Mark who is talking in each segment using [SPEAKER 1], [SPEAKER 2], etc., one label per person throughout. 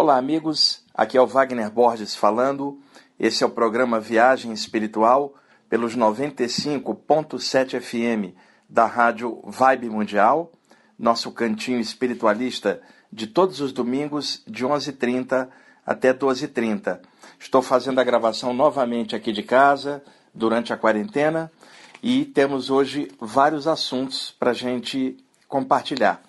[SPEAKER 1] Olá, amigos. Aqui é o Wagner Borges falando. Esse é o programa Viagem Espiritual pelos 95.7 FM da Rádio Vibe Mundial, nosso cantinho espiritualista de todos os domingos, de 11h30 até 12h30. Estou fazendo a gravação novamente aqui de casa, durante a quarentena, e temos hoje vários assuntos para a gente compartilhar.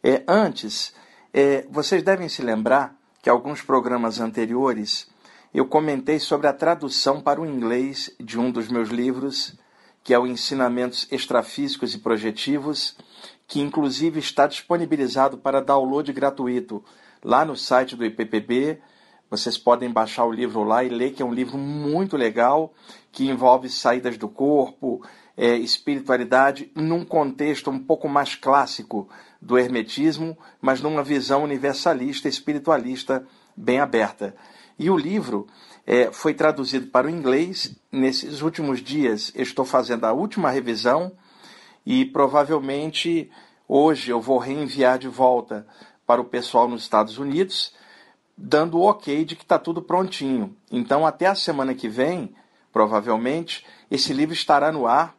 [SPEAKER 1] Antes, vocês devem se lembrar que alguns programas anteriores eu comentei sobre a tradução para o inglês de um dos meus livros, que é o Ensinamentos Extrafísicos e Projetivos, que inclusive está disponibilizado para download gratuito lá no site do IPPB. Vocês podem baixar o livro lá e ler, que é um livro muito legal, que envolve saídas do corpo, espiritualidade, num contexto um pouco mais clássico do hermetismo, mas numa visão universalista, espiritualista, bem aberta. E o livro foi traduzido para o inglês. Nesses últimos dias eu estou fazendo a última revisão e provavelmente hoje eu vou reenviar de volta para o pessoal nos Estados Unidos, dando o ok de que está tudo prontinho. Então, até a semana que vem, provavelmente, esse livro estará no ar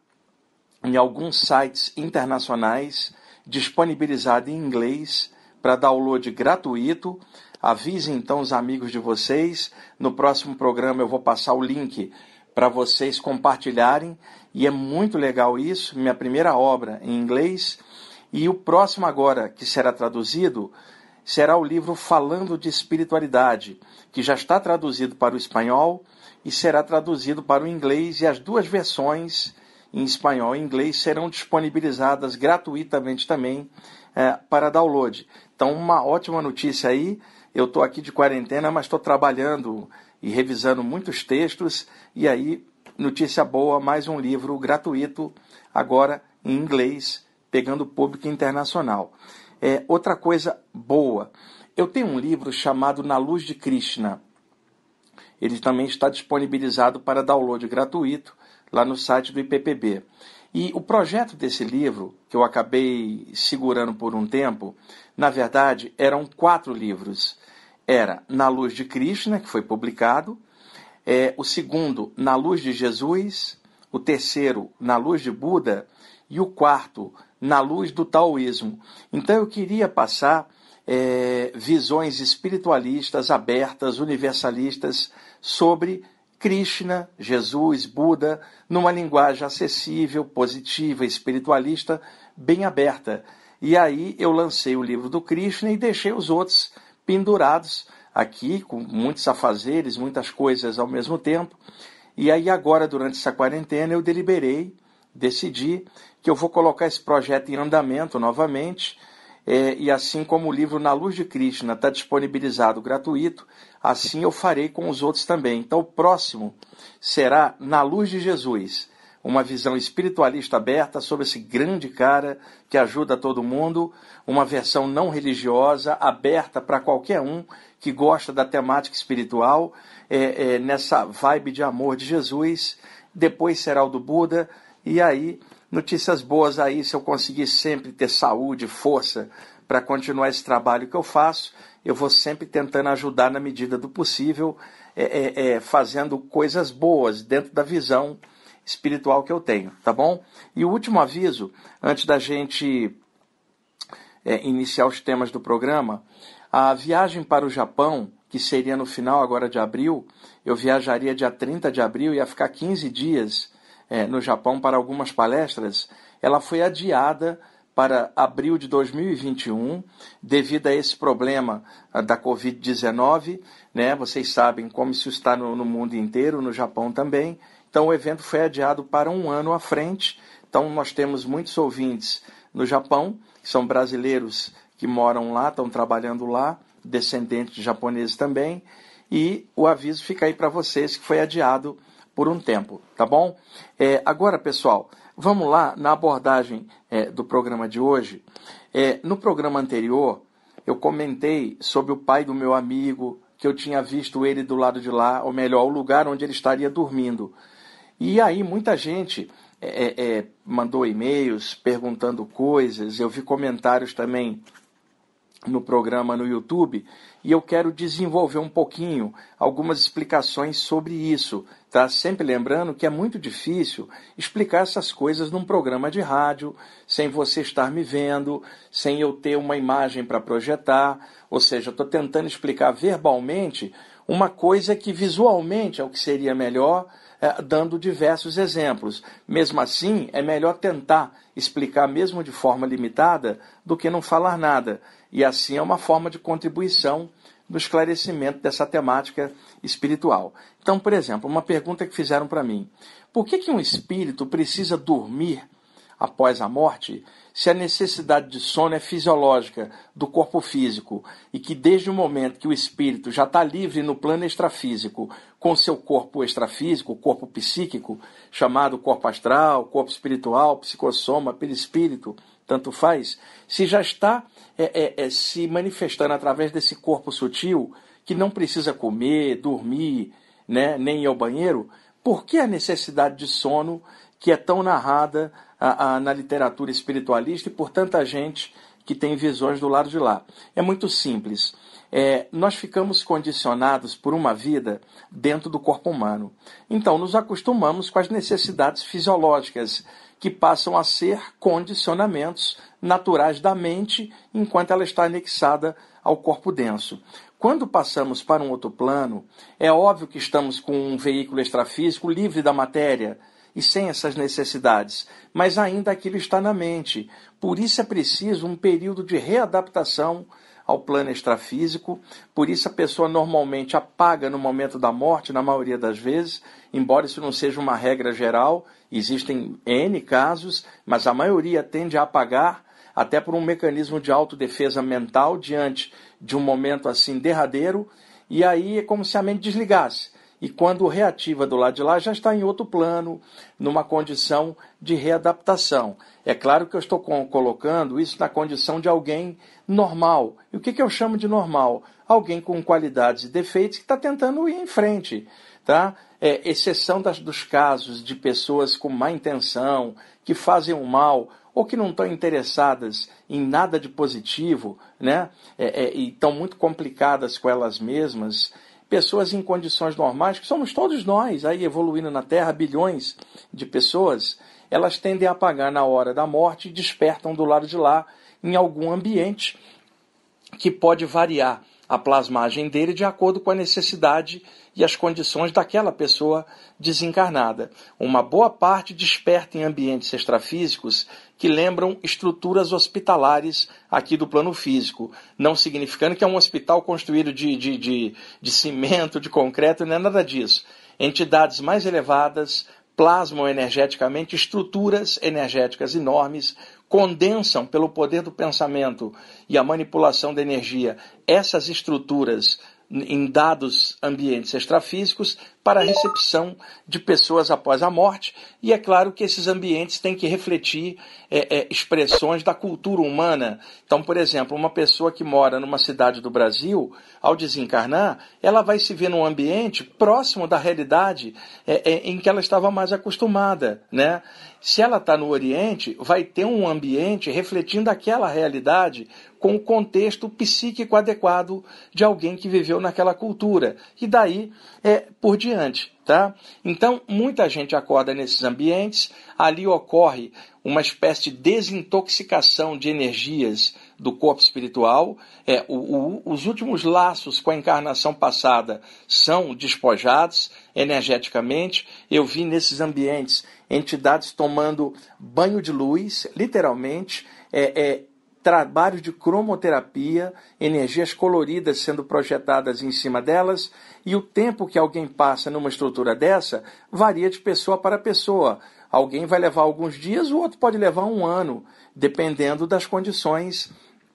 [SPEAKER 1] em alguns sites internacionais, disponibilizado em inglês para download gratuito. Avisem então os amigos de vocês. No próximo programa eu vou passar o link para vocês compartilharem. E é muito legal isso, minha primeira obra em inglês. E o próximo agora, que será traduzido, será o livro Falando de Espiritualidade, que já está traduzido para o espanhol e será traduzido para o inglês, e as duas versões, em espanhol e inglês, serão disponibilizadas gratuitamente também para download. Então, uma ótima notícia aí. Eu estou aqui de quarentena, mas estou trabalhando e revisando muitos textos, e aí, notícia boa, mais um livro gratuito, agora em inglês, pegando público internacional. Outra coisa boa, eu tenho um livro chamado Na Luz de Krishna. Ele também está disponibilizado para download gratuito lá no site do IPPB. E o projeto desse livro, que eu acabei segurando por um tempo, na verdade eram 4 livros. Era Na Luz de Krishna, que foi publicado, o segundo, Na Luz de Jesus, o terceiro, Na Luz de Buda, e o quarto, Na Luz do Taoísmo. Então eu queria passar visões espiritualistas, abertas, universalistas, sobre Krishna, Jesus, Buda, numa linguagem acessível, positiva, espiritualista, bem aberta. E aí eu lancei o livro do Krishna e deixei os outros pendurados aqui, com muitos afazeres, muitas coisas ao mesmo tempo. E aí agora, durante essa quarentena, eu decidi que eu vou colocar esse projeto em andamento novamente, e assim como o livro Na Luz de Krishna está disponibilizado gratuito, assim eu farei com os outros também. Então o próximo será Na Luz de Jesus, uma visão espiritualista aberta sobre esse grande cara que ajuda todo mundo, uma versão não religiosa, aberta para qualquer um que gosta da temática espiritual, nessa vibe de amor de Jesus. Depois será o do Buda, e aí notícias boas aí, se eu conseguir sempre ter saúde, força para continuar esse trabalho que eu faço, eu vou sempre tentando ajudar na medida do possível, fazendo coisas boas dentro da visão espiritual que eu tenho, tá bom? E o último aviso, antes da gente iniciar os temas do programa, a viagem para o Japão, que seria no final agora de abril, eu viajaria dia 30 de abril, ia ficar 15 dias no Japão para algumas palestras. Ela foi adiada para abril de 2021, devido a esse problema da Covid-19, né? Vocês sabem como isso está no mundo inteiro, no Japão também. Então o evento foi adiado para um ano à frente. Então nós temos muitos ouvintes no Japão, que são brasileiros que moram lá, estão trabalhando lá, descendentes de japoneses também. E o aviso fica aí para vocês que foi adiado por um tempo, tá bom? Agora, pessoal, vamos lá na abordagem do programa de hoje. No programa anterior, eu comentei sobre o pai do meu amigo, que eu tinha visto ele do lado de lá, ou melhor, o lugar onde ele estaria dormindo. E aí muita gente mandou e-mails perguntando coisas, eu vi comentários também no programa no YouTube, e eu quero desenvolver um pouquinho algumas explicações sobre isso, tá? Sempre lembrando que é muito difícil explicar essas coisas num programa de rádio, sem você estar me vendo, sem eu ter uma imagem para projetar, ou seja, eu estou tentando explicar verbalmente uma coisa que visualmente é o que seria melhor, dando diversos exemplos. Mesmo assim, é melhor tentar explicar mesmo de forma limitada do que não falar nada. E assim é uma forma de contribuição no esclarecimento dessa temática espiritual. Então, por exemplo, uma pergunta que fizeram para mim: por que um espírito precisa dormir após a morte, se a necessidade de sono é fisiológica do corpo físico e que desde o momento que o espírito já está livre no plano extrafísico, com seu corpo extrafísico, o corpo psíquico, chamado corpo astral, corpo espiritual, psicossoma, perispírito, tanto faz, se já está se manifestando através desse corpo sutil, que não precisa comer, dormir, né, nem ir ao banheiro, por que a necessidade de sono que é tão narrada na literatura espiritualista e por tanta gente que tem visões do lado de lá? É muito simples. Nós ficamos condicionados por uma vida dentro do corpo humano. Então, nos acostumamos com as necessidades fisiológicas, que passam a ser condicionamentos naturais da mente, enquanto ela está anexada ao corpo denso. Quando passamos para um outro plano, é óbvio que estamos com um veículo extrafísico livre da matéria e sem essas necessidades, mas ainda aquilo está na mente. Por isso é preciso um período de readaptação ao plano extrafísico, por isso a pessoa normalmente apaga no momento da morte, na maioria das vezes, embora isso não seja uma regra geral, existem N casos, mas a maioria tende a apagar, até por um mecanismo de autodefesa mental diante de um momento assim derradeiro, e aí é como se a mente desligasse. E quando reativa do lado de lá, já está em outro plano, numa condição de readaptação. É claro que eu estou colocando isso na condição de alguém normal. E o que eu chamo de normal? Alguém com qualidades e defeitos que está tentando ir em frente. Tá? Exceção dos casos de pessoas com má intenção, que fazem o mal, ou que não estão interessadas em nada de positivo, né? E estão muito complicadas com elas mesmas. Pessoas em condições normais, que somos todos nós, aí evoluindo na Terra, bilhões de pessoas, elas tendem a apagar na hora da morte e despertam do lado de lá, em algum ambiente que pode variar a plasmagem dele de acordo com a necessidade e as condições daquela pessoa desencarnada. Uma boa parte desperta em ambientes extrafísicos que lembram estruturas hospitalares aqui do plano físico, não significando que é um hospital construído de cimento, de concreto, não é nada disso. Entidades mais elevadas plasmam energeticamente estruturas energéticas enormes, condensam pelo poder do pensamento e a manipulação da energia essas estruturas em dados ambientes extrafísicos para a recepção de pessoas após a morte, e é claro que esses ambientes têm que refletir expressões da cultura humana. Então, por exemplo, uma pessoa que mora numa cidade do Brasil, ao desencarnar, ela vai se ver num ambiente próximo da realidade em que ela estava mais acostumada, né? Se ela está no Oriente, vai ter um ambiente refletindo aquela realidade com o contexto psíquico adequado de alguém que viveu naquela cultura. E daí por diante. Tá? Então, muita gente acorda nesses ambientes, ali ocorre uma espécie de desintoxicação de energias do corpo espiritual, os últimos laços com a encarnação passada são despojados energeticamente. Eu vi nesses ambientes entidades tomando banho de luz, literalmente, trabalho de cromoterapia, energias coloridas sendo projetadas em cima delas, e o tempo que alguém passa numa estrutura dessa varia de pessoa para pessoa. Alguém vai levar alguns dias, o outro pode levar um ano, dependendo das condições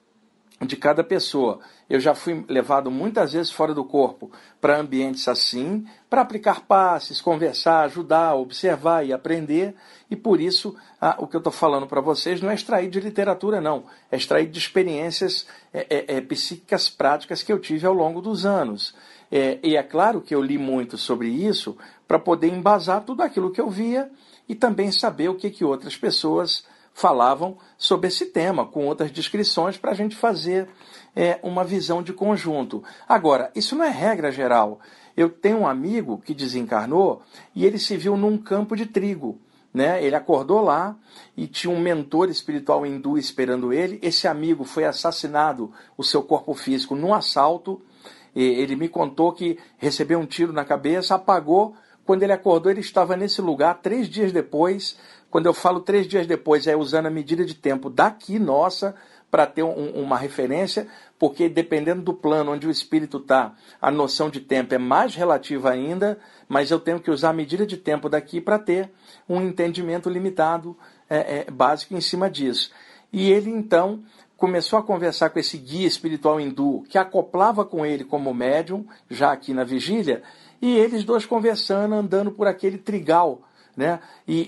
[SPEAKER 1] de cada pessoa. Eu já fui levado muitas vezes fora do corpo para ambientes assim, para aplicar passes, conversar, ajudar, observar e aprender. E por isso, o que eu estou falando para vocês não é extrair de literatura, não. É extrair de experiências psíquicas práticas que eu tive ao longo dos anos. E é claro que eu li muito sobre isso para poder embasar tudo aquilo que eu via e também saber o que outras pessoas falavam sobre esse tema, com outras descrições, para a gente fazer uma visão de conjunto. Agora, isso não é regra geral. Eu tenho um amigo que desencarnou e ele se viu num campo de trigo. Né? Ele acordou lá e tinha um mentor espiritual hindu esperando ele. Esse amigo foi assassinado, o seu corpo físico, num assalto. Ele me contou que recebeu um tiro na cabeça, apagou. Quando ele acordou, ele estava nesse lugar 3 dias depois. Quando eu falo 3 dias depois, é usando a medida de tempo daqui, nossa, para ter uma referência, porque dependendo do plano onde o espírito está, a noção de tempo é mais relativa ainda, mas eu tenho que usar a medida de tempo daqui para ter um entendimento limitado, básico em cima disso. E ele, então, começou a conversar com esse guia espiritual hindu, que acoplava com ele como médium, já aqui na vigília, e eles dois conversando, andando por aquele trigal, né?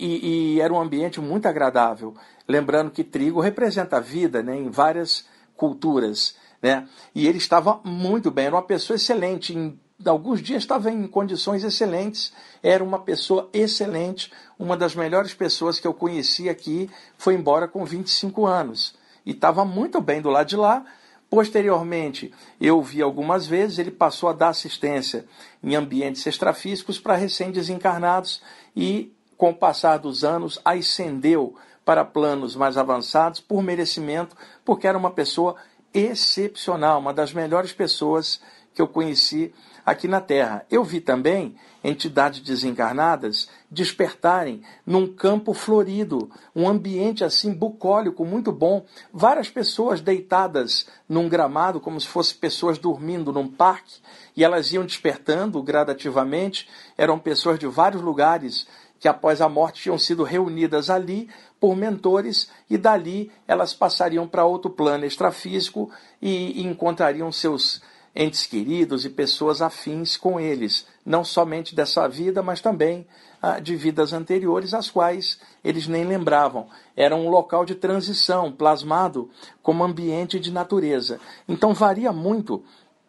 [SPEAKER 1] E era um ambiente muito agradável. Lembrando que trigo representa a vida, né? Em várias culturas. Né? E ele estava muito bem, era uma pessoa excelente. Em alguns dias estava em condições excelentes, era uma pessoa excelente, uma das melhores pessoas que eu conheci aqui, foi embora com 25 anos. E estava muito bem do lado de lá. Posteriormente, eu vi algumas vezes, ele passou a dar assistência em ambientes extrafísicos para recém-desencarnados e, com o passar dos anos, ascendeu para planos mais avançados por merecimento, porque era uma pessoa excepcional, uma das melhores pessoas que eu conheci aqui na Terra. Eu vi também entidades desencarnadas despertarem num campo florido, um ambiente assim bucólico, muito bom. Várias pessoas deitadas num gramado, como se fossem pessoas dormindo num parque, e elas iam despertando gradativamente. Eram pessoas de vários lugares que após a morte tinham sido reunidas ali por mentores, e dali elas passariam para outro plano extrafísico e encontrariam seus entes queridos e pessoas afins com eles, não somente dessa vida, mas também de vidas anteriores, as quais eles nem lembravam. Era um local de transição, plasmado como ambiente de natureza. Então varia muito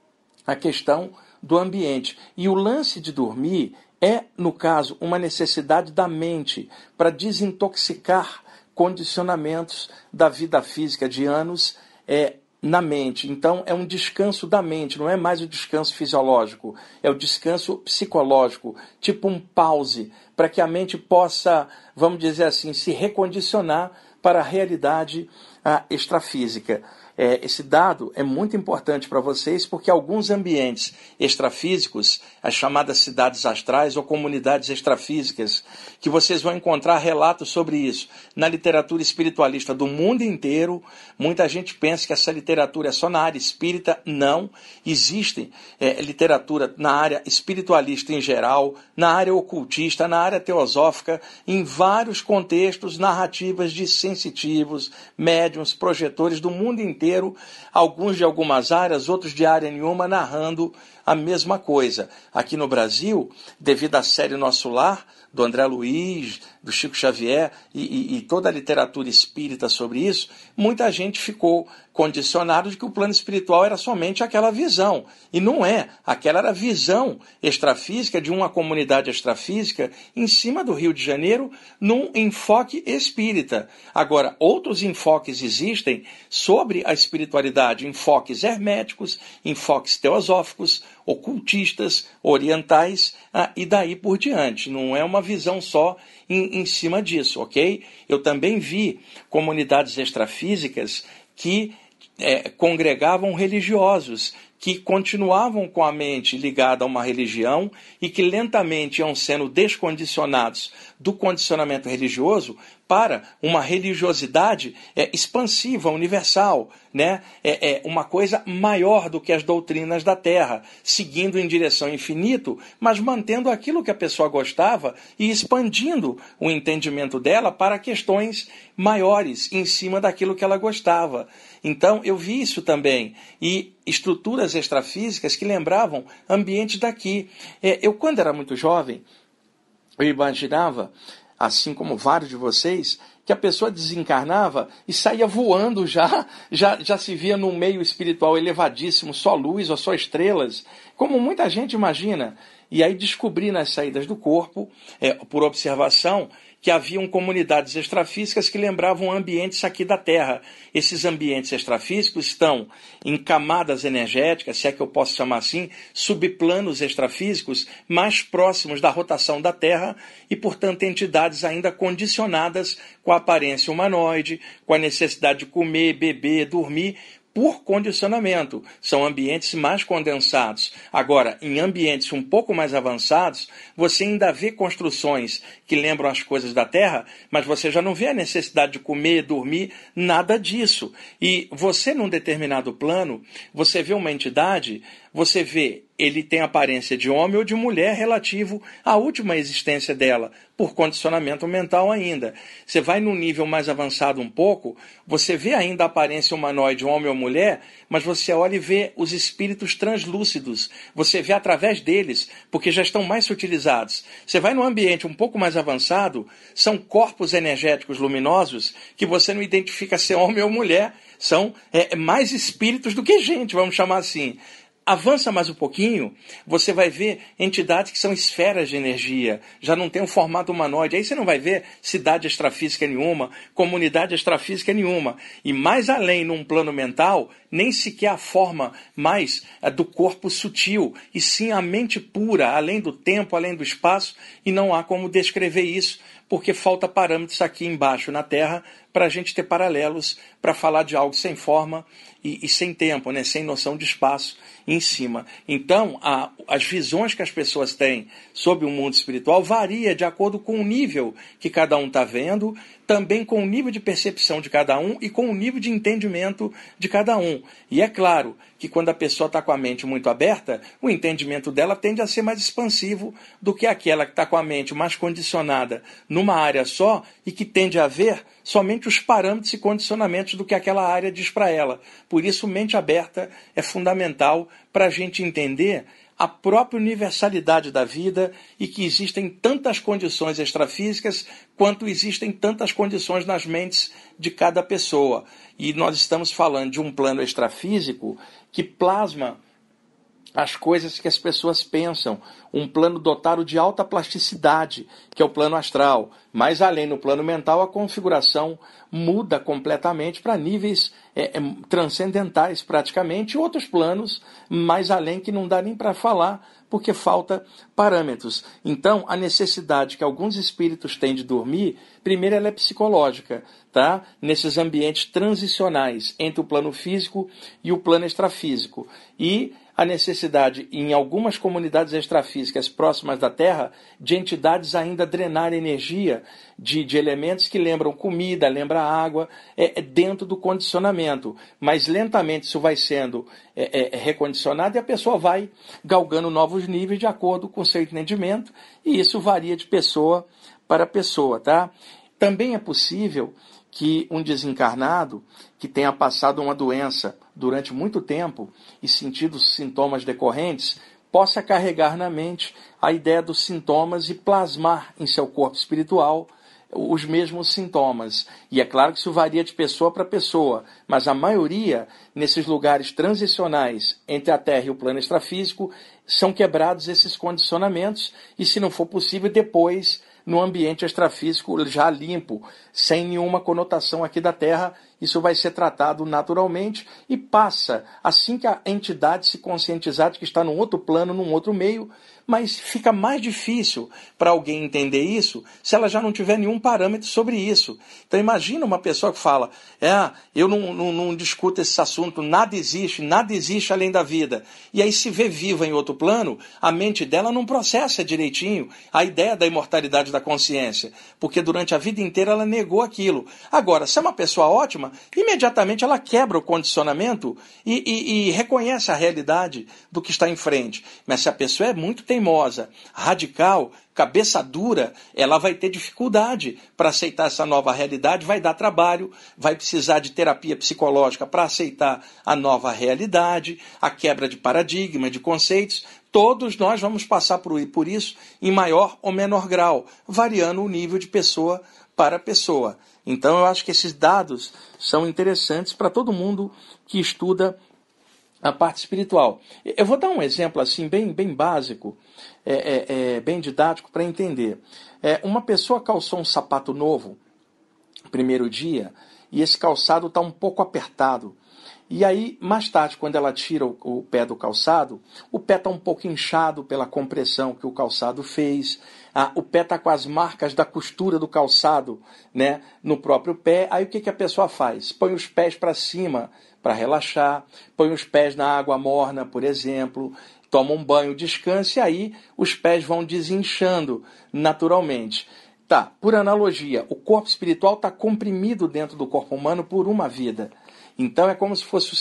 [SPEAKER 1] a questão do ambiente. E o lance de dormir é, no caso, uma necessidade da mente para desintoxicar condicionamentos da vida física de anos na mente. Então é um descanso da mente, não é mais o descanso fisiológico, é o descanso psicológico, tipo um pause, para que a mente possa, vamos dizer assim, se recondicionar para a realidade extrafísica. Esse dado é muito importante para vocês, porque alguns ambientes extrafísicos, as chamadas cidades astrais ou comunidades extrafísicas, que vocês vão encontrar relatos sobre isso na literatura espiritualista do mundo inteiro. Muita gente pensa que essa literatura é só na área espírita. Não, existe literatura na área espiritualista em geral, na área ocultista, na área teosófica, em vários contextos, narrativas de sensitivos, médiuns, projetores do mundo inteiro, alguns de algumas áreas, outros de área nenhuma, narrando a mesma coisa. Aqui no Brasil, devido à série Nosso Lar, do André Luiz, do Chico Xavier e toda a literatura espírita sobre isso, muita gente ficou condicionado de que o plano espiritual era somente aquela visão. E não é. Aquela era a visão extrafísica de uma comunidade extrafísica em cima do Rio de Janeiro, num enfoque espírita. Agora, outros enfoques existem sobre a espiritualidade, enfoques herméticos, enfoques teosóficos, ocultistas, orientais e daí por diante. Não é uma visão só em cima disso, ok? Eu também vi comunidades extrafísicas que congregavam religiosos, que continuavam com a mente ligada a uma religião e que lentamente iam sendo descondicionados do condicionamento religioso para uma religiosidade expansiva, universal, né? Uma coisa maior do que as doutrinas da Terra, seguindo em direção ao infinito, mas mantendo aquilo que a pessoa gostava e expandindo o entendimento dela para questões maiores em cima daquilo que ela gostava. Então, eu vi isso também. E estruturas extrafísicas que lembravam ambientes daqui. Eu, quando era muito jovem, eu imaginava, assim como vários de vocês, que a pessoa desencarnava e saía voando já se via num meio espiritual elevadíssimo, só luz ou só estrelas, como muita gente imagina. E aí descobri nas saídas do corpo, por observação, que haviam comunidades extrafísicas que lembravam ambientes aqui da Terra. Esses ambientes extrafísicos estão em camadas energéticas, se é que eu posso chamar assim, subplanos extrafísicos mais próximos da rotação da Terra e, portanto, entidades ainda condicionadas com a aparência humanoide, com a necessidade de comer, beber, dormir, por condicionamento. São ambientes mais condensados. Agora, em ambientes um pouco mais avançados, você ainda vê construções que lembram as coisas da Terra, mas você já não vê a necessidade de comer, dormir, nada disso. E você, num determinado plano, você vê uma entidade, você vê, ele tem aparência de homem ou de mulher relativo à última existência dela, por condicionamento mental ainda. Você vai num nível mais avançado um pouco, você vê ainda a aparência humanoide, homem ou mulher, mas você olha e vê os espíritos translúcidos. Você vê através deles, porque já estão mais sutilizados. Você vai num ambiente um pouco mais avançado, são corpos energéticos luminosos que você não identifica ser homem ou mulher. São mais espíritos do que gente, vamos chamar assim. Avança mais um pouquinho, você vai ver entidades que são esferas de energia, já não tem um formato humanoide. Aí você não vai ver cidade extrafísica nenhuma, comunidade extrafísica nenhuma. E mais além, num plano mental, nem sequer a forma mais do corpo sutil, e sim a mente pura, além do tempo, além do espaço, e não há como descrever isso, porque falta parâmetros aqui embaixo na Terra para a gente ter paralelos para falar de algo sem forma e sem tempo, né? Sem noção de espaço em cima. Então, as visões que as pessoas têm sobre o mundo espiritual varia de acordo com o nível que cada um está vendo, também com o nível de percepção de cada um e com o nível de entendimento de cada um. E é claro que quando a pessoa está com a mente muito aberta, o entendimento dela tende a ser mais expansivo do que aquela que está com a mente mais condicionada numa área só e que tende a ver somente os parâmetros e condicionamentos do que aquela área diz para ela. Por isso, mente aberta é fundamental para a gente entender a própria universalidade da vida e que existem tantas condições extrafísicas quanto existem tantas condições nas mentes de cada pessoa. E nós estamos falando de um plano extrafísico que plasma as coisas que as pessoas pensam, um plano dotado de alta plasticidade, que é o plano astral. Mas além no plano mental, a configuração muda completamente para níveis transcendentais praticamente, e outros planos mais além que não dá nem para falar, porque falta parâmetros. Então, a necessidade que alguns espíritos têm de dormir, primeiro ela é psicológica, tá? Nesses ambientes transicionais entre o plano físico e o plano extrafísico. E a necessidade, em algumas comunidades extrafísicas próximas da Terra, de entidades ainda drenarem energia de elementos que lembram comida, lembra água, dentro do condicionamento. Mas lentamente isso vai sendo recondicionado e a pessoa vai galgando novos níveis de acordo com o seu entendimento, e isso varia de pessoa para pessoa, tá? Também é possível que um desencarnado que tenha passado uma doença durante muito tempo e sentido sintomas decorrentes, possa carregar na mente a ideia dos sintomas e plasmar em seu corpo espiritual os mesmos sintomas. E é claro que isso varia de pessoa para pessoa, mas a maioria, nesses lugares transicionais entre a Terra e o plano extrafísico, são quebrados esses condicionamentos e, se não for possível, depois no ambiente extrafísico já limpo, sem nenhuma conotação aqui da Terra, isso vai ser tratado naturalmente e passa, assim que a entidade se conscientizar de que está num outro plano, num outro meio, mas fica mais difícil para alguém entender isso se ela já não tiver nenhum parâmetro sobre isso. Então imagina uma pessoa que fala, eu não discuto esse assunto, nada existe além da vida. E aí se vê viva em outro plano, a mente dela não processa direitinho a ideia da imortalidade da consciência, porque durante a vida inteira ela negou aquilo. Agora, se é uma pessoa ótima, imediatamente ela quebra o condicionamento e reconhece a realidade do que está em frente. Mas se a pessoa é muito teimosa, radical, cabeça dura, ela vai ter dificuldade para aceitar essa nova realidade, vai dar trabalho, vai precisar de terapia psicológica para aceitar a nova realidade, a quebra de paradigma, de conceitos. Todos nós vamos passar por isso em maior ou menor grau, variando o nível de pessoa para pessoa. Então eu acho que esses dados são interessantes para todo mundo que estuda a parte espiritual. Eu vou dar um exemplo assim bem básico, bem didático para entender. Uma pessoa calçou um sapato novo, primeiro dia, e esse calçado está um pouco apertado. E aí, mais tarde, quando ela tira o pé do calçado, o pé está um pouco inchado pela compressão que o calçado fez. O pé está com as marcas da costura do calçado, né, no próprio pé. Aí o que a pessoa faz? Põe os pés para cima para relaxar, põe os pés na água morna, por exemplo, toma um banho, descansa, e aí os pés vão desinchando naturalmente. Tá, por analogia, o corpo espiritual está comprimido dentro do corpo humano por uma vida. Então é como se fosse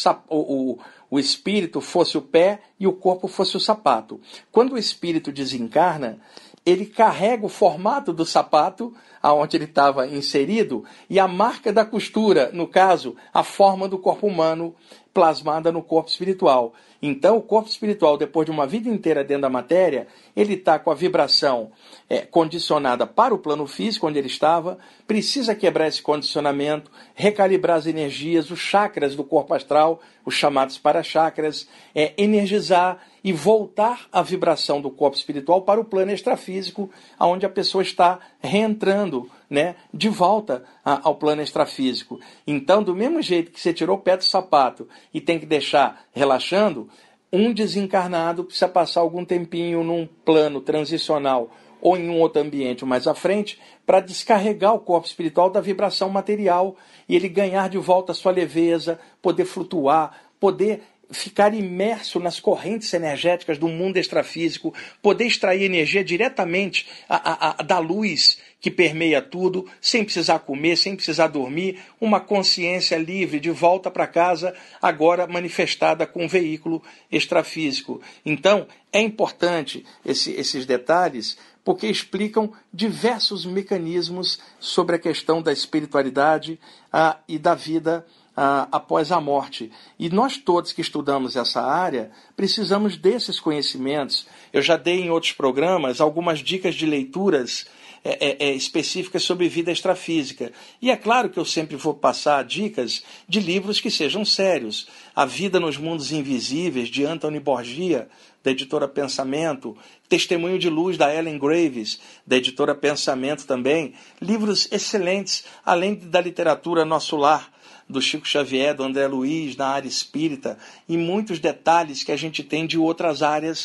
[SPEAKER 1] o espírito fosse o pé e o corpo fosse o sapato. Quando o espírito desencarna, ele carrega o formato do sapato aonde ele estava inserido e a marca da costura, no caso, a forma do corpo humano plasmada no corpo espiritual. Então, o corpo espiritual, depois de uma vida inteira dentro da matéria, ele está com a vibração condicionada para o plano físico, onde ele estava, precisa quebrar esse condicionamento, recalibrar as energias, os chakras do corpo astral, os chamados para-chakras, energizar e voltar a vibração do corpo espiritual para o plano extrafísico, onde a pessoa está reentrando, né, de volta ao plano extrafísico. Então, do mesmo jeito que você tirou o pé do sapato e tem que deixar relaxando, um desencarnado precisa passar algum tempinho num plano transicional ou em um outro ambiente mais à frente para descarregar o corpo espiritual da vibração material e ele ganhar de volta a sua leveza, poder flutuar, poder ficar imerso nas correntes energéticas do mundo extrafísico, poder extrair energia diretamente da luz que permeia tudo, sem precisar comer, sem precisar dormir, uma consciência livre de volta para casa, agora manifestada com um veículo extrafísico. Então, é importante esses detalhes, porque explicam diversos mecanismos sobre a questão da espiritualidade e da vida após a morte. E nós todos que estudamos essa área precisamos desses conhecimentos. Eu já dei em outros programas algumas dicas de leituras específicas sobre vida extrafísica. E é claro que eu sempre vou passar dicas de livros que sejam sérios. A Vida nos Mundos Invisíveis, de Anthony Borgia, da editora Pensamento, Testemunho de Luz, da Ellen Graves, da editora Pensamento também. Livros excelentes, além da literatura Nosso Lar, do Chico Xavier, do André Luiz, na área espírita, e muitos detalhes que a gente tem de outras áreas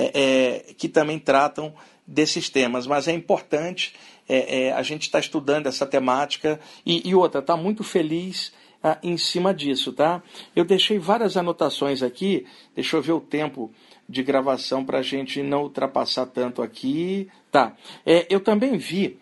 [SPEAKER 1] que também tratam desses temas. Mas é importante a gente estar estudando essa temática e outra, está muito feliz em cima disso, tá? Eu deixei várias anotações aqui, deixa eu ver o tempo de gravação para a gente não ultrapassar tanto aqui. Tá. Eu também vi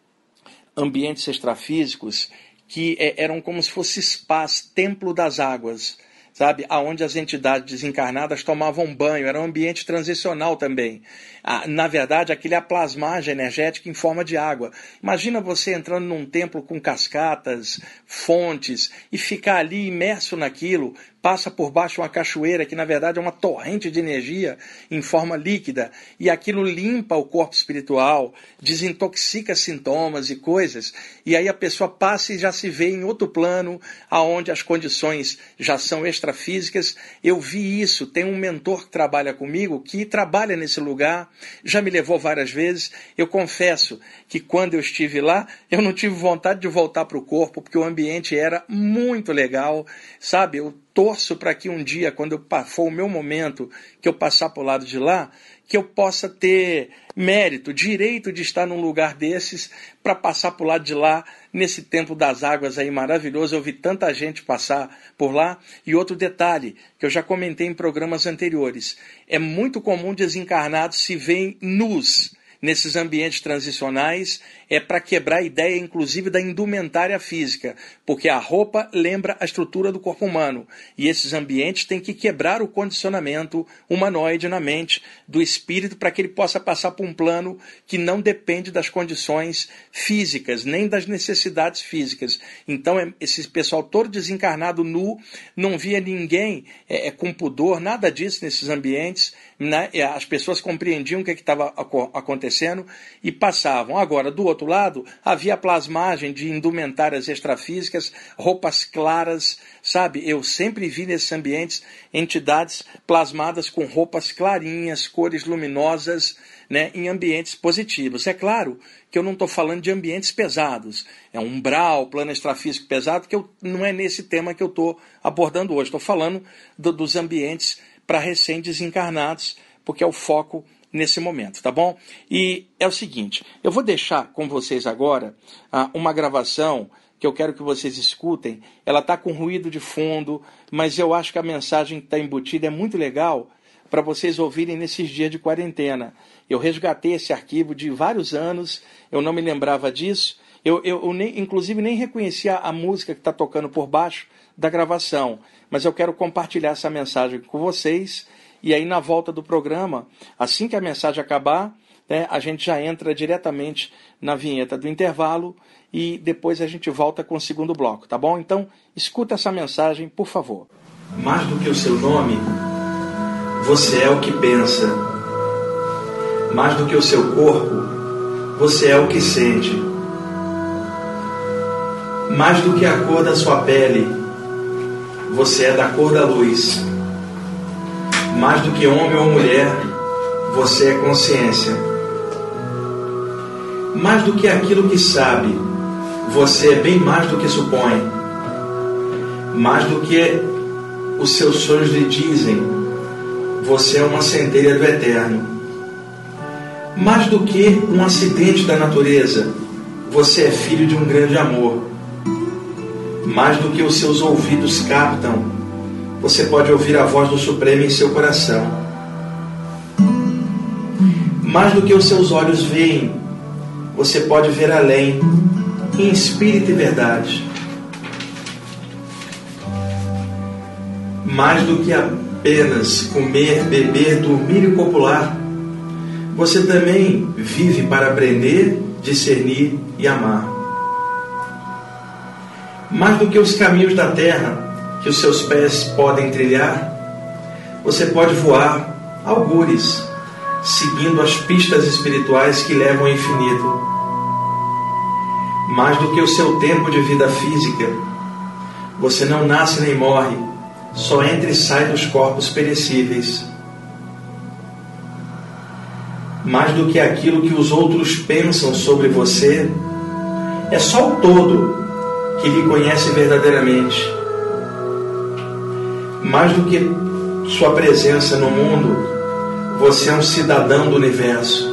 [SPEAKER 1] ambientes extrafísicos que eram como se fosse spas, templo das águas, sabe? Aonde as entidades desencarnadas tomavam banho, era um ambiente transicional também. Na verdade, aquele é a plasmagem energética em forma de água. Imagina você entrando num templo com cascatas, fontes, e ficar ali imerso naquilo, passa por baixo uma cachoeira, que na verdade é uma torrente de energia em forma líquida, e aquilo limpa o corpo espiritual, desintoxica sintomas e coisas, e aí a pessoa passa e já se vê em outro plano, aonde as condições já são extrafísicas. Eu vi isso, tem um mentor que trabalha comigo, que trabalha nesse lugar, já me levou várias vezes. Eu confesso que quando eu estive lá, eu não tive vontade de voltar para o corpo, porque o ambiente era muito legal, sabe? Eu torço para que um dia, quando for o meu momento, que eu passar para o lado de lá, que eu possa ter mérito, direito de estar num lugar desses, para passar para o lado de lá, nesse templo das águas aí maravilhoso. Eu vi tanta gente passar por lá. E outro detalhe, que eu já comentei em programas anteriores, é muito comum desencarnados se veem nus nesses ambientes transicionais, para quebrar a ideia, inclusive, da indumentária física, porque a roupa lembra a estrutura do corpo humano, e esses ambientes têm que quebrar o condicionamento humanoide na mente do espírito, para que ele possa passar por um plano que não depende das condições físicas, nem das necessidades físicas. Então, esse pessoal todo desencarnado nu, não via ninguém com pudor, nada disso nesses ambientes, né? As pessoas compreendiam o que estava acontecendo, acontecendo e passavam. Agora, do outro lado, havia a plasmagem de indumentárias extrafísicas, roupas claras, sabe? Eu sempre vi nesses ambientes entidades plasmadas com roupas clarinhas, cores luminosas, né, em ambientes positivos. É claro que eu não estou falando de ambientes pesados. É um umbral, plano extrafísico pesado, que não é nesse tema que eu estou abordando hoje. Estou falando dos ambientes para recém-desencarnados, porque é o foco nesse momento, tá bom? E é o seguinte, eu vou deixar com vocês agora uma gravação que eu quero que vocês escutem. Ela está com ruído de fundo, mas eu acho que a mensagem que está embutida é muito legal para vocês ouvirem nesses dias de quarentena. Eu resgatei esse arquivo de vários anos, eu não me lembrava disso, eu inclusive nem reconhecia a música que está tocando por baixo da gravação, mas eu quero compartilhar essa mensagem com vocês, e aí na volta do programa, assim que a mensagem acabar, né, a gente já entra diretamente na vinheta do intervalo, e depois a gente volta com o segundo bloco, tá bom? Então, escuta essa mensagem, por favor. Mais do que o seu nome, você é o que pensa. Mais do que o seu corpo, você é o que sente. Mais do que a cor da sua pele, você é da cor da luz. Mais do que homem ou mulher, você é consciência. Mais do que aquilo que sabe, você é bem mais do que supõe. Mais do que os seus sonhos lhe dizem, você é uma centelha do eterno. Mais do que um acidente da natureza, você é filho de um grande amor. Mais do que os seus ouvidos captam, você pode ouvir a voz do Supremo em seu coração. Mais do que os seus olhos veem, você pode ver além, em espírito e verdade. Mais do que apenas comer, beber, dormir e copular, você também vive para aprender, discernir e amar. Mais do que os caminhos da terra que os seus pés podem trilhar, você pode voar algures, seguindo as pistas espirituais que levam ao infinito. Mais do que o seu tempo de vida física, você não nasce nem morre, só entra e sai dos corpos perecíveis. Mais do que aquilo que os outros pensam sobre você, é só o todo que lhe conhece verdadeiramente. Mais do que sua presença no mundo, você é um cidadão do universo.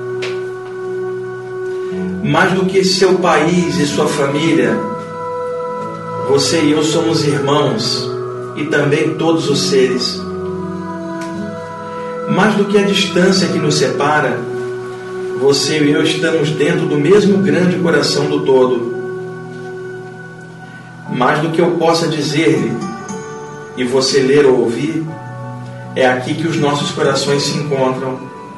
[SPEAKER 1] Mais do que seu país e sua família, você e eu somos irmãos, e também todos os seres. Mais do que a distância que nos separa, você e eu estamos dentro do mesmo grande coração do todo. Mais do que eu possa dizer-lhe, e você ler ou ouvir, é aqui que os nossos corações se encontram.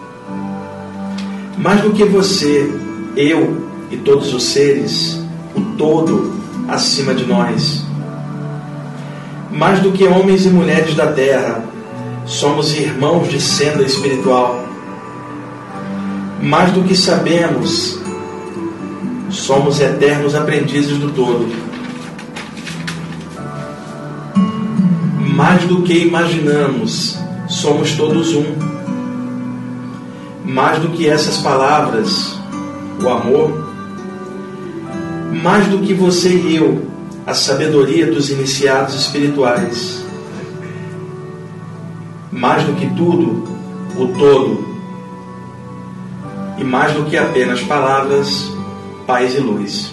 [SPEAKER 1] Mais do que você, eu e todos os seres, o todo acima de nós. Mais do que homens e mulheres da terra, somos irmãos de senda espiritual. Mais do que sabemos, somos eternos aprendizes do todo. Mais do que imaginamos, somos todos um. Mais do que essas palavras, o amor. Mais do que você e eu, a sabedoria dos iniciados espirituais. Mais do que tudo, o todo. E mais do que apenas palavras, paz e luz.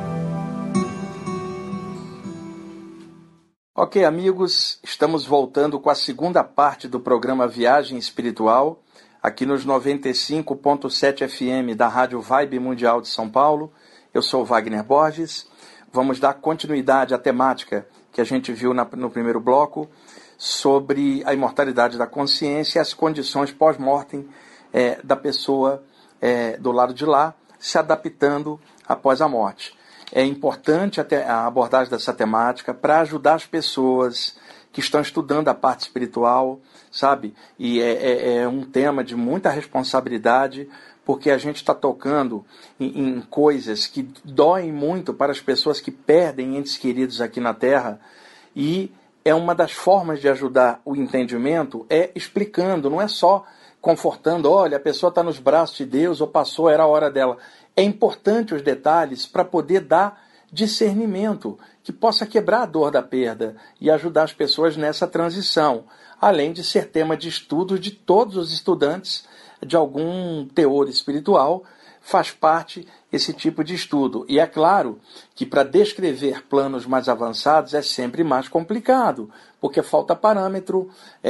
[SPEAKER 1] Ok, amigos, estamos voltando com a segunda parte do programa Viagem Espiritual, aqui nos 95.7 FM da Rádio Vibe Mundial de São Paulo. Eu sou Wagner Borges. Vamos dar continuidade à temática que a gente viu no primeiro bloco, sobre a imortalidade da consciência e as condições pós-mortem da pessoa do lado de lá, se adaptando após a morte. É importante a abordagem dessa temática para ajudar as pessoas que estão estudando a parte espiritual, sabe? E é um tema de muita responsabilidade, porque a gente está tocando em coisas que doem muito para as pessoas que perdem entes queridos aqui na Terra, e é uma das formas de ajudar o entendimento é explicando, não é só confortando, olha, a pessoa está nos braços de Deus, ou passou, era a hora dela. É importante os detalhes para poder dar discernimento, que possa quebrar a dor da perda e ajudar as pessoas nessa transição, além de ser tema de estudo de todos os estudantes de algum teor espiritual, faz parte esse tipo de estudo. E é claro que para descrever planos mais avançados é sempre mais complicado, porque falta parâmetro,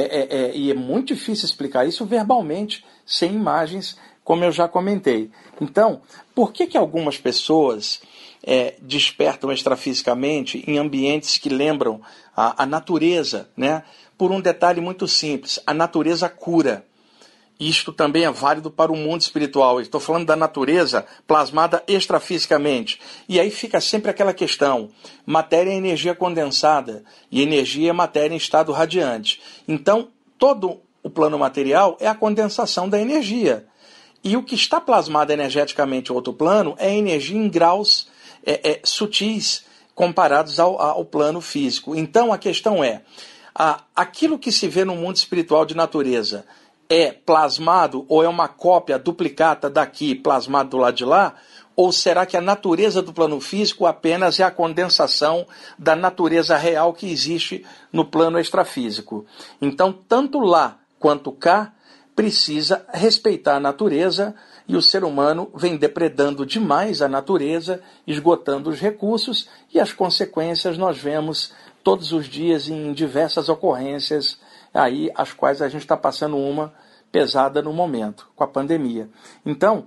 [SPEAKER 1] e é muito difícil explicar isso verbalmente, sem imagens, como eu já comentei. Então, por que algumas pessoas despertam extrafisicamente em ambientes que lembram a natureza, né? Por um detalhe muito simples, a natureza cura. Isto também é válido para o mundo espiritual. Estou falando da natureza plasmada extrafisicamente. E aí fica sempre aquela questão. Matéria é energia condensada e energia é matéria em estado radiante. Então, todo o plano material é a condensação da energia. E o que está plasmado energeticamente em outro plano é energia em graus sutis comparados ao plano físico. Então, a questão é, aquilo que se vê no mundo espiritual de natureza é plasmado ou é uma cópia duplicata daqui, plasmado do lado de lá? Ou será que a natureza do plano físico apenas é a condensação da natureza real que existe no plano extrafísico? Então, tanto lá quanto cá, precisa respeitar a natureza, e o ser humano vem depredando demais a natureza, esgotando os recursos, e as consequências nós vemos todos os dias em diversas ocorrências, aí as quais a gente está passando uma pesada no momento, com a pandemia. Então,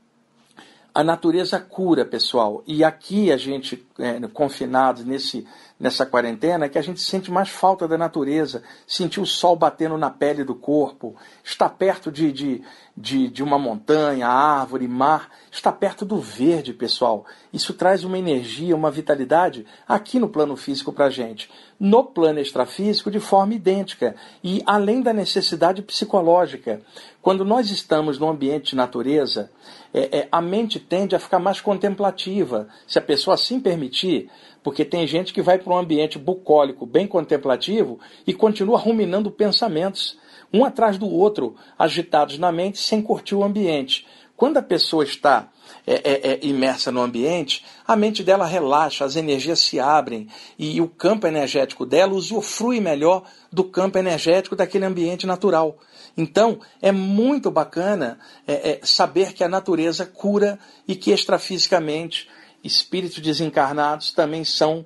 [SPEAKER 1] a natureza cura, pessoal, e aqui a gente, confinados nessa quarentena, que a gente sente mais falta da natureza, sentir o sol batendo na pele do corpo, estar perto de uma montanha, árvore, mar, estar perto do verde, pessoal. Isso traz uma energia, uma vitalidade aqui no plano físico para a gente. No plano extrafísico, de forma idêntica, e além da necessidade psicológica. Quando nós estamos num ambiente de natureza, a mente tende a ficar mais contemplativa, se a pessoa assim permitir, porque tem gente que vai para um ambiente bucólico, bem contemplativo, e continua ruminando pensamentos, um atrás do outro, agitados na mente, sem curtir o ambiente. Quando a pessoa está imersa no ambiente, a mente dela relaxa, as energias se abrem, e o campo energético dela usufrui melhor do campo energético daquele ambiente natural. Então, é muito bacana saber que a natureza cura e que extrafisicamente espíritos desencarnados também são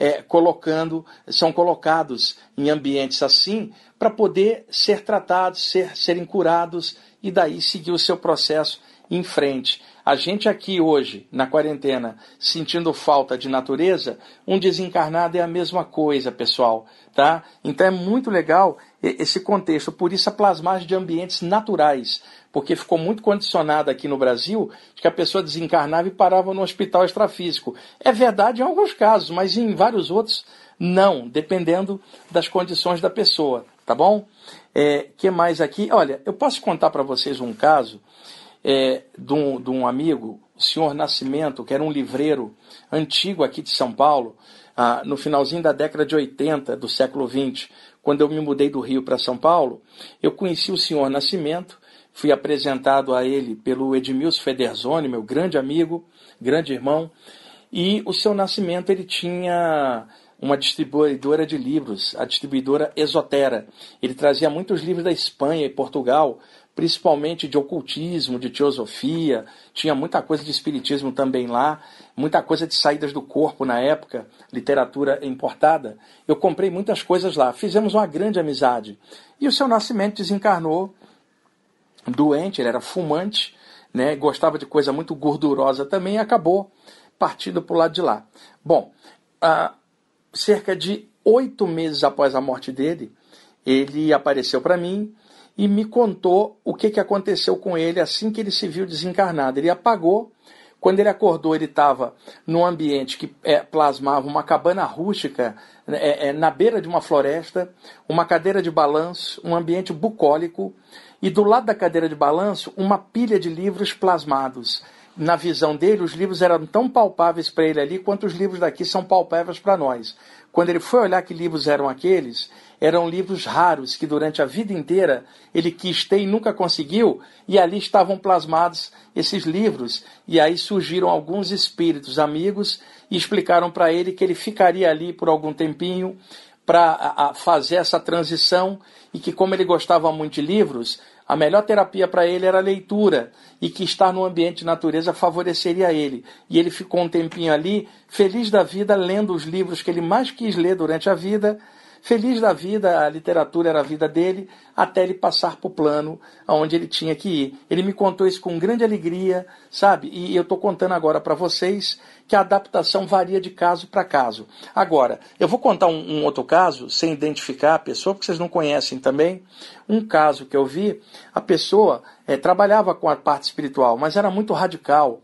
[SPEAKER 1] colocados em ambientes assim para poder ser tratados, serem curados e daí seguir o seu processo em frente. A gente aqui hoje, na quarentena, sentindo falta de natureza, um desencarnado é a mesma coisa, pessoal, tá? Então é muito legal esse contexto, por isso a plasmagem de ambientes naturais, porque ficou muito condicionado aqui no Brasil de que a pessoa desencarnava e parava no hospital extrafísico. É verdade em alguns casos, mas em vários outros não, dependendo das condições da pessoa, tá bom? Que mais aqui? Olha, eu posso contar para vocês um caso de um amigo, o senhor Nascimento, que era um livreiro antigo aqui de São Paulo, no finalzinho da década de 80 do século XX, quando eu me mudei do Rio para São Paulo, eu conheci o senhor Nascimento, fui apresentado a ele pelo Edmilson Federzoni, meu grande amigo, grande irmão, e o seu Nascimento ele tinha uma distribuidora de livros, a distribuidora Esotera. Ele trazia muitos livros da Espanha e Portugal, principalmente de ocultismo, de teosofia, tinha muita coisa de espiritismo também lá, muita coisa de saídas do corpo na época, literatura importada. Eu comprei muitas coisas lá, fizemos uma grande amizade. E o seu Nascimento desencarnou doente, ele era fumante, né, gostava de coisa muito gordurosa também e acabou partindo para o lado de lá. Bom, cerca de 8 meses após a morte dele, ele apareceu para mim e me contou o que aconteceu com ele assim que ele se viu desencarnado. Ele apagou. Quando ele acordou, ele estava num ambiente que plasmava uma cabana rústica na beira de uma floresta, uma cadeira de balanço, um ambiente bucólico, e do lado da cadeira de balanço, uma pilha de livros plasmados. Na visão dele, os livros eram tão palpáveis para ele ali quanto os livros daqui são palpáveis para nós. Quando ele foi olhar que livros eram aqueles, eram livros raros que durante a vida inteira ele quis ter e nunca conseguiu, e ali estavam plasmados esses livros. E aí surgiram alguns espíritos amigos e explicaram para ele que ele ficaria ali por algum tempinho para fazer essa transição, e que, como ele gostava muito de livros, a melhor terapia para ele era a leitura, e que estar no ambiente de natureza favoreceria ele. E ele ficou um tempinho ali, feliz da vida, lendo os livros que ele mais quis ler durante a vida, feliz da vida, a literatura era a vida dele, até ele passar para o plano aonde ele tinha que ir. Ele me contou isso com grande alegria, sabe? E eu estou contando agora para vocês que a adaptação varia de caso para caso. Agora, eu vou contar um outro caso, sem identificar a pessoa, porque vocês não conhecem também. Um caso que eu vi, a pessoa trabalhava com a parte espiritual, mas era muito radical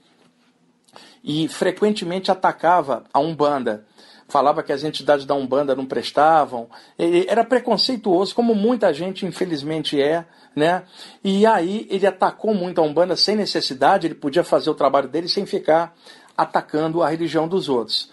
[SPEAKER 1] e frequentemente atacava a Umbanda. Falava que as entidades da Umbanda não prestavam, era preconceituoso, como muita gente infelizmente né? E aí ele atacou muito a Umbanda sem necessidade, ele podia fazer o trabalho dele sem ficar atacando a religião dos outros.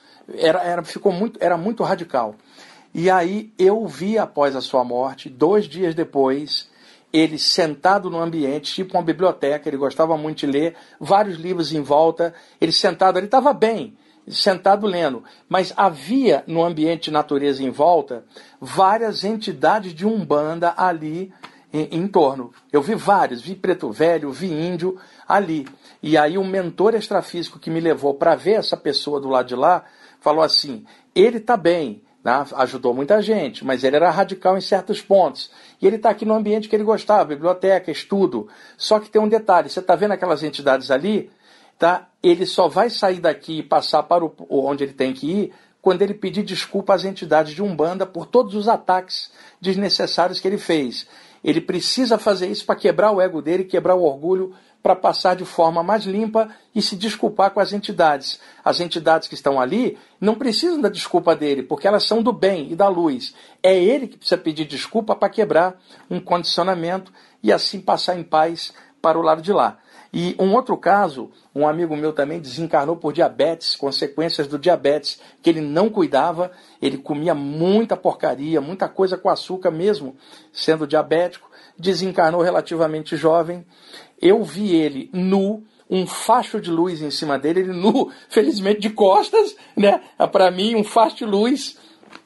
[SPEAKER 1] Era muito radical. E aí eu vi após a sua morte, 2 dias depois, ele sentado no ambiente, tipo uma biblioteca, ele gostava muito de ler, vários livros em volta, ele sentado, ele estava bem, sentado lendo, mas havia no ambiente de natureza em volta várias entidades de Umbanda ali em torno. Eu vi vários, vi preto velho, vi índio ali. E aí o mentor extrafísico que me levou para ver essa pessoa do lado de lá, falou assim, ele está bem, né? Ajudou muita gente, mas ele era radical em certos pontos. E ele está aqui no ambiente que ele gostava, biblioteca, estudo. Só que tem um detalhe, você está vendo aquelas entidades ali? Tá? Ele só vai sair daqui e passar para onde ele tem que ir quando ele pedir desculpa às entidades de Umbanda por todos os ataques desnecessários que ele fez. Ele precisa fazer isso para quebrar o ego dele, quebrar o orgulho, para passar de forma mais limpa e se desculpar com as entidades. As entidades que estão ali não precisam da desculpa dele, porque elas são do bem e da luz. É ele que precisa pedir desculpa para quebrar um condicionamento e assim passar em paz para o lado de lá. E um outro caso, um amigo meu também desencarnou por diabetes, consequências do diabetes, que ele não cuidava, ele comia muita porcaria, muita coisa com açúcar mesmo, sendo diabético, desencarnou relativamente jovem. Eu vi ele nu, um facho de luz em cima dele, ele nu, felizmente de costas, né? Para mim, um facho de luz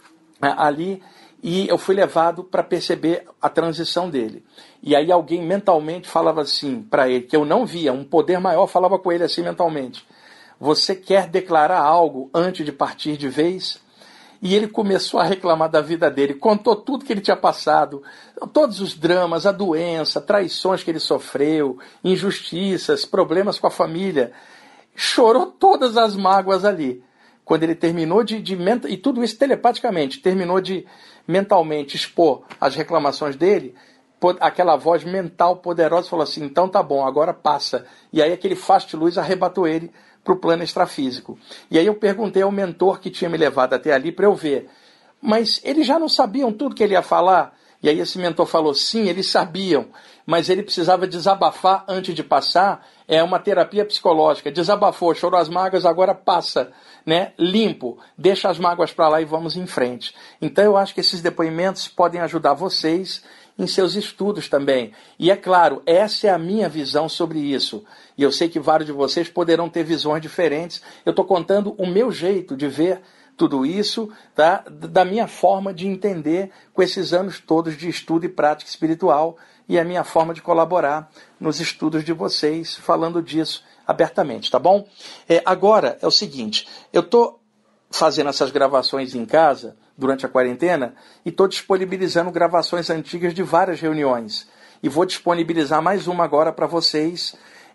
[SPEAKER 1] ali. E eu fui levado para perceber a transição dele. E aí alguém mentalmente falava assim para ele, que eu não via, um poder maior falava com ele assim mentalmente. Você quer declarar algo antes de partir de vez? E ele começou a reclamar da vida dele, contou tudo que ele tinha passado, todos os dramas, a doença, traições que ele sofreu, injustiças, problemas com a família. Chorou todas as mágoas ali. Quando ele terminou e tudo isso telepaticamente, terminou de mentalmente expor as reclamações dele, aquela voz mental poderosa falou assim, então tá bom, agora passa. E aí aquele facho de luz arrebatou ele para o plano extrafísico. E aí eu perguntei ao mentor que tinha me levado até ali para eu ver, mas eles já não sabiam tudo que ele ia falar? E aí esse mentor falou, sim, eles sabiam, mas ele precisava desabafar antes de passar, é uma terapia psicológica, desabafou, chorou as mágoas, agora passa, né? Limpo, deixa as mágoas para lá e vamos em frente. Então eu acho que esses depoimentos podem ajudar vocês em seus estudos também. E é claro, essa é a minha visão sobre isso. E eu sei que vários de vocês poderão ter visões diferentes. Eu estou contando o meu jeito de ver tudo isso, tá? Da minha forma de entender com esses anos todos de estudo e prática espiritual e a minha forma de colaborar nos estudos de vocês, falando disso abertamente, tá bom? Agora é o seguinte, eu estou fazendo essas gravações em casa durante a quarentena e estou disponibilizando gravações antigas de várias reuniões. E vou disponibilizar mais uma agora para vocês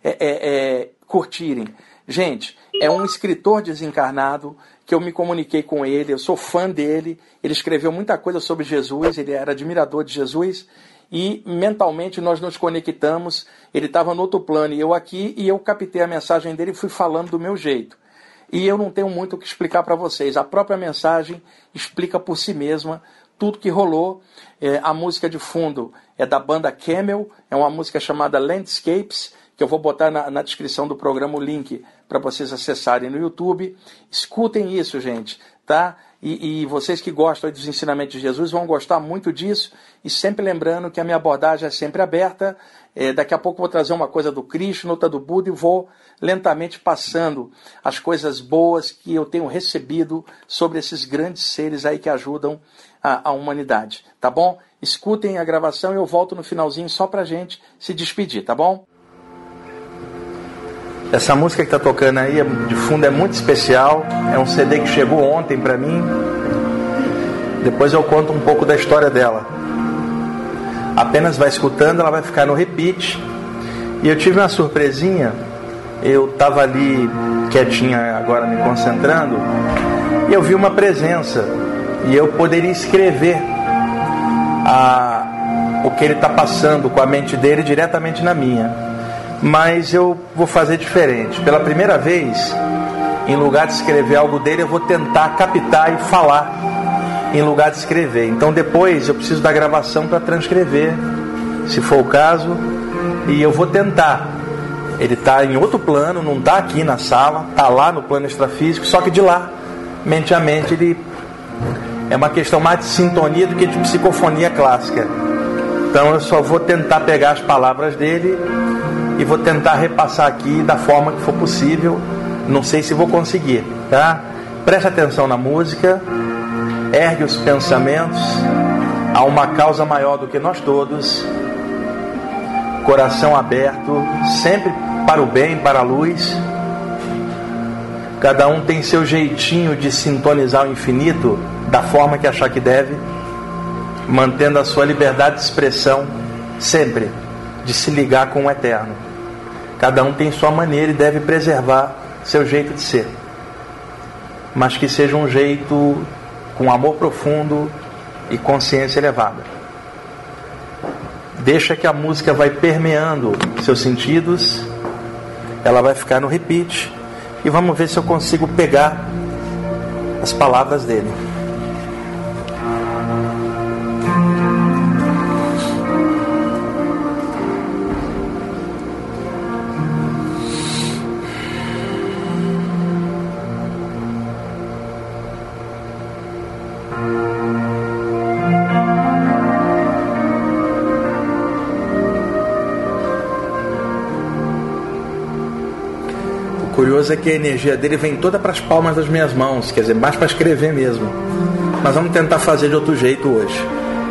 [SPEAKER 1] curtirem. Gente, é um escritor desencarnado que eu me comuniquei com ele, eu sou fã dele, ele escreveu muita coisa sobre Jesus, ele era admirador de Jesus e mentalmente nós nos conectamos, ele estava no outro plano e eu aqui, e eu captei a mensagem dele e fui falando do meu jeito. E eu não tenho muito o que explicar para vocês, a própria mensagem explica por si mesma tudo que rolou. A música de fundo é da banda Camel, é uma música chamada Landscapes, que eu vou botar na descrição do programa o link para vocês acessarem no YouTube. Escutem isso, gente, tá? E vocês que gostam dos ensinamentos de Jesus vão gostar muito disso. E sempre lembrando que a minha abordagem é sempre aberta. Daqui a pouco eu vou trazer uma coisa do Krishna, outra do Buda, e vou lentamente passando as coisas boas que eu tenho recebido sobre esses grandes seres aí que ajudam a humanidade, tá bom? Escutem a gravação e eu volto no finalzinho só pra gente se despedir, tá bom? Essa música que tá tocando aí de fundo é muito especial, é um CD que chegou ontem pra mim. Depois eu conto um pouco da história dela. Apenas vai escutando, ela vai ficar no repeat. E eu tive uma surpresinha. Eu estava ali quietinha agora me concentrando e eu vi uma presença e eu poderia escrever o que ele está passando com a mente dele diretamente na minha, mas eu vou fazer diferente. Pela primeira vez, em lugar de escrever algo dele, eu vou tentar captar e falar em lugar de escrever. Então depois eu preciso da gravação para transcrever, se for o caso, e eu vou tentar. Ele está em outro plano, não está aqui na sala, está lá no plano extrafísico, só que de lá, mente a mente, ele é uma questão mais de sintonia do que de psicofonia clássica. Então eu só vou tentar pegar as palavras dele e vou tentar repassar aqui da forma que for possível. Não sei se vou conseguir, tá? Preste atenção na música, ergue os pensamentos a uma causa maior do que nós todos, coração aberto, sempre para o bem, para a luz. Cada um tem seu jeitinho de sintonizar o infinito da forma que achar que deve, mantendo a sua liberdade de expressão sempre, de se ligar com o eterno. Cada um tem sua maneira e deve preservar seu jeito de ser, mas que seja um jeito com amor profundo e consciência elevada. Deixa que a música vai permeando seus sentidos, ela vai ficar no repeat, e vamos ver se eu consigo pegar as palavras dele. O curioso é que a energia dele vem toda para as palmas das minhas mãos, quer dizer, mais para escrever mesmo. Mas vamos tentar fazer de outro jeito hoje.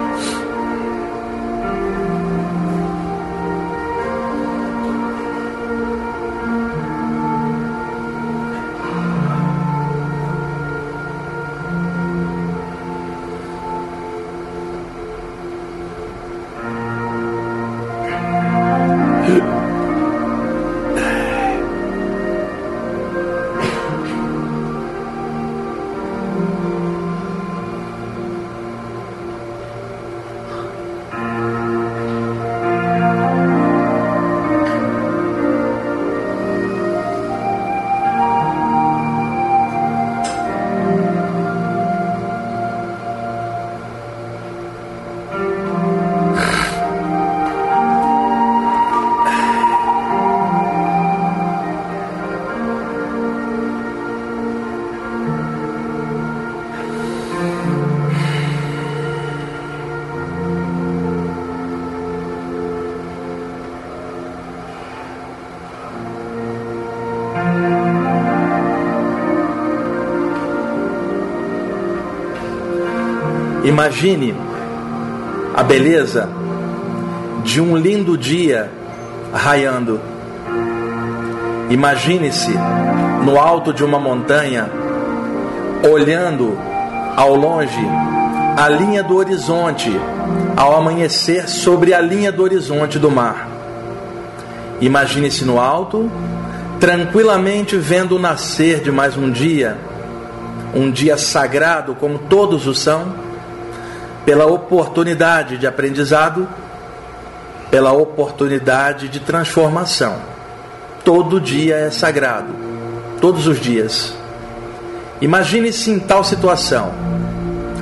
[SPEAKER 1] Imagine a beleza de um lindo dia raiando. Imagine-se no alto de uma montanha, olhando ao longe a linha do horizonte, ao amanhecer sobre a linha do horizonte do mar. Imagine-se no alto, tranquilamente vendo o nascer de mais um dia sagrado como todos o são, pela oportunidade de aprendizado, pela oportunidade de transformação. Todo dia é sagrado, todos os dias. Imagine-se em tal situação,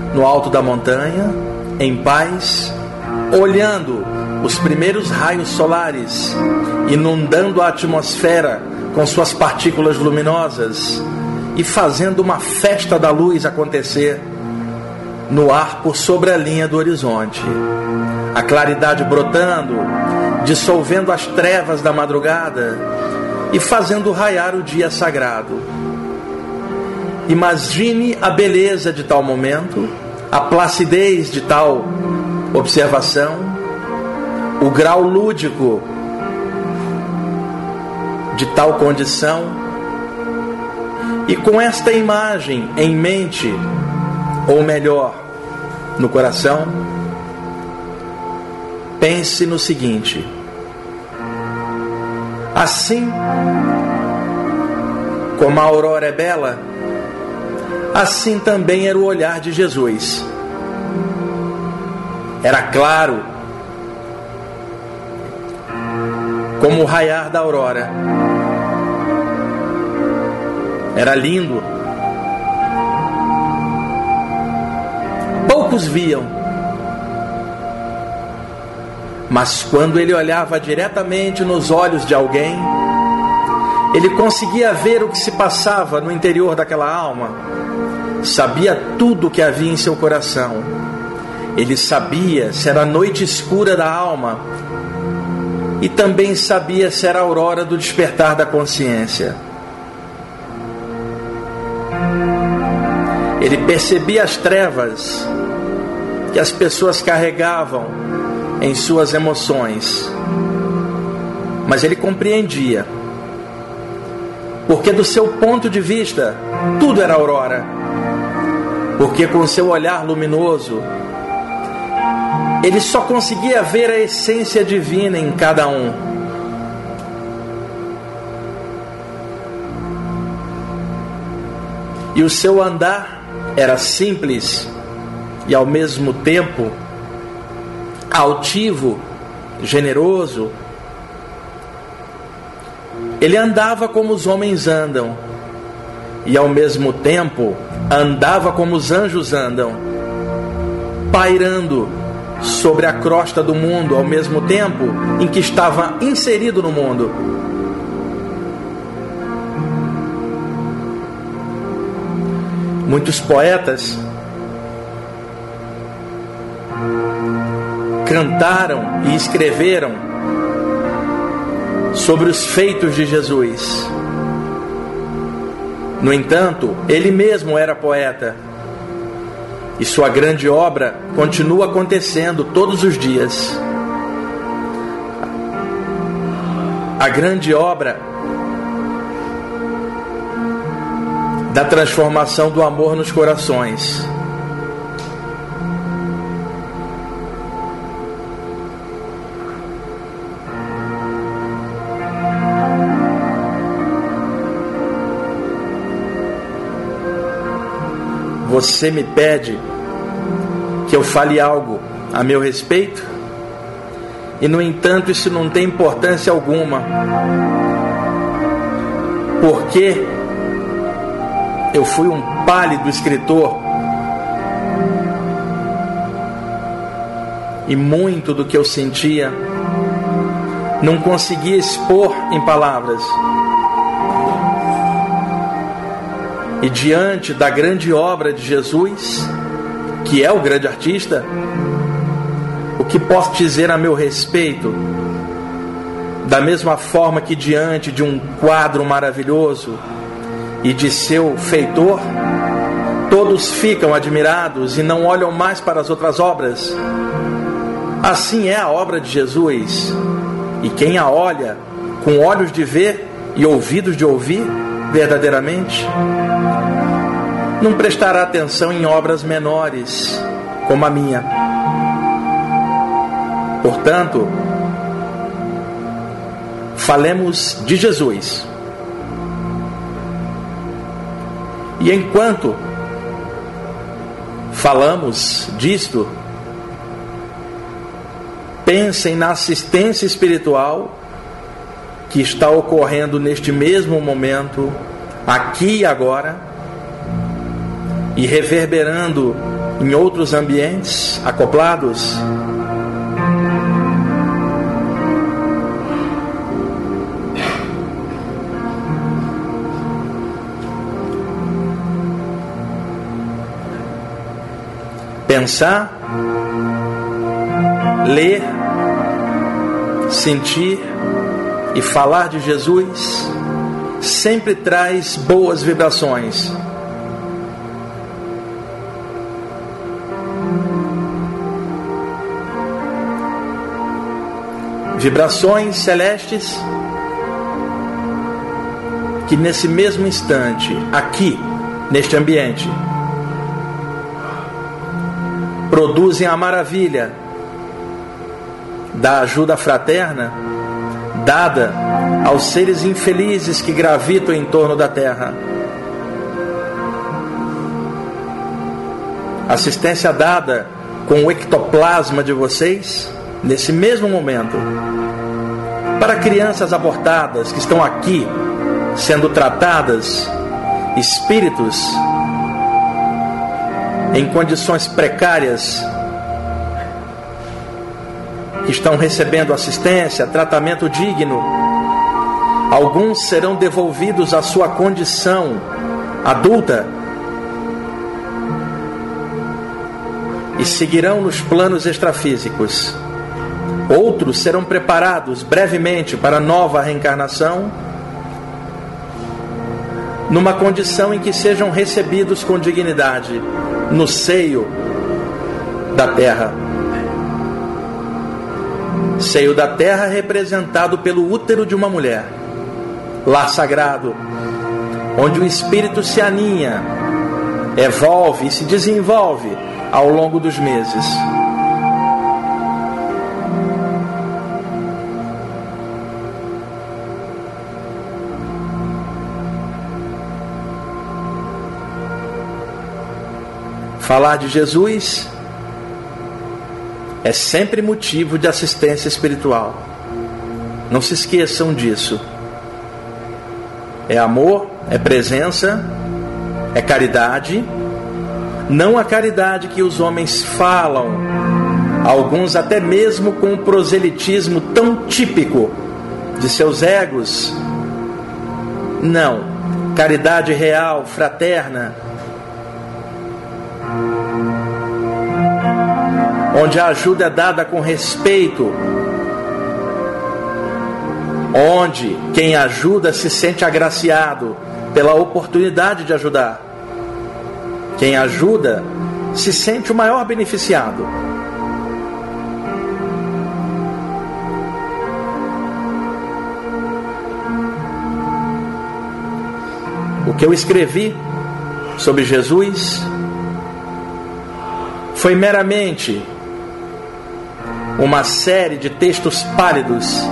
[SPEAKER 1] no alto da montanha, em paz, olhando os primeiros raios solares, inundando a atmosfera com suas partículas luminosas e fazendo uma festa da luz acontecer no ar por sobre a linha do horizonte. A claridade brotando, dissolvendo as trevas da madrugada e fazendo raiar o dia sagrado. Imagine a beleza de tal momento, a placidez de tal observação, o grau lúdico de tal condição, e com esta imagem em mente, ou melhor, no coração, pense no seguinte: assim como a aurora é bela, assim também era o olhar de Jesus. Era claro como o raiar da aurora. Era lindo. Poucos viam, mas quando ele olhava diretamente nos olhos de alguém, ele conseguia ver o que se passava no interior daquela alma. Sabia tudo o que havia em seu coração. Ele sabia se era a noite escura da alma e também sabia se era a aurora do despertar da consciência. Ele percebia as trevas que as pessoas carregavam em suas emoções, mas ele compreendia, porque do seu ponto de vista tudo era aurora, porque com seu olhar luminoso ele só conseguia ver a essência divina em cada um. E o seu andar era simples e ao mesmo tempo altivo, generoso. Ele andava como os homens andam e ao mesmo tempo andava como os anjos andam, pairando sobre a crosta do mundo ao mesmo tempo em que estava inserido no mundo. Muitos poetas cantaram e escreveram sobre os feitos de Jesus. No entanto, ele mesmo era poeta, e sua grande obra continua acontecendo todos os dias. A grande obra da transformação do amor nos corações. Você me pede que eu fale algo a meu respeito, e no entanto isso não tem importância alguma, porque eu fui um pálido escritor e muito do que eu sentia não conseguia expor em palavras. E diante da grande obra de Jesus, que é o grande artista, o que posso dizer a meu respeito? Da mesma forma que diante de um quadro maravilhoso e de seu feitor, todos ficam admirados e não olham mais para as outras obras. Assim é a obra de Jesus, e quem a olha com olhos de ver e ouvidos de ouvir verdadeiramente, não prestará atenção em obras menores como a minha. Portanto, falemos de Jesus. E enquanto falamos disto, pensem na assistência espiritual que está ocorrendo neste mesmo momento, aqui e agora, e reverberando em outros ambientes acoplados. Pensar, ler, sentir e falar de Jesus sempre traz boas vibrações. Vibrações celestes que nesse mesmo instante, aqui, neste ambiente, produzem a maravilha da ajuda fraterna dada aos seres infelizes que gravitam em torno da Terra. Assistência dada com o ectoplasma de vocês, nesse mesmo momento, para crianças abortadas que estão aqui sendo tratadas, espíritos em condições precárias, que estão recebendo assistência, tratamento digno. Alguns serão devolvidos à sua condição adulta e seguirão nos planos extrafísicos. Outros serão preparados brevemente para nova reencarnação, numa condição em que sejam recebidos com dignidade no seio da Terra. Seio da Terra representado pelo útero de uma mulher, lar sagrado, onde o espírito se aninha, evolve e se desenvolve ao longo dos meses. Falar de Jesus é sempre motivo de assistência espiritual. Não se esqueçam disso. É amor, é presença, é caridade. Não a caridade que os homens falam, alguns até mesmo com o proselitismo tão típico de seus egos. Não, caridade real, fraterna, onde a ajuda é dada com respeito, onde quem ajuda se sente agraciado pela oportunidade de ajudar. Quem ajuda se sente o maior beneficiado. O que eu escrevi sobre Jesus foi meramente uma série de textos pálidos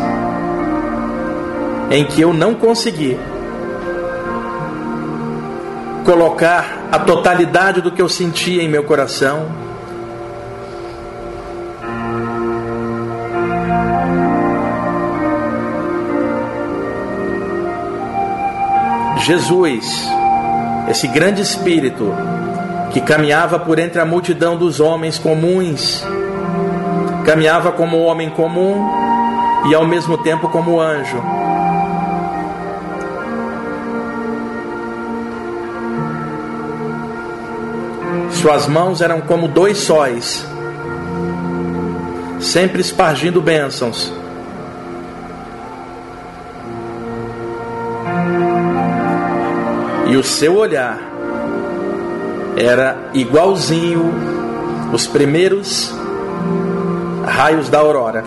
[SPEAKER 1] em que eu não consegui colocar a totalidade do que eu sentia em meu coração. Jesus, esse grande espírito que caminhava por entre a multidão dos homens comuns, caminhava como homem comum e ao mesmo tempo como anjo. Suas mãos eram como dois sóis, sempre espargindo bênçãos. E o seu olhar era igualzinho os primeiros raios da aurora.